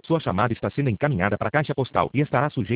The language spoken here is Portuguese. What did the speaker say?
Sua chamada está sendo encaminhada para a caixa postal e estará sujeita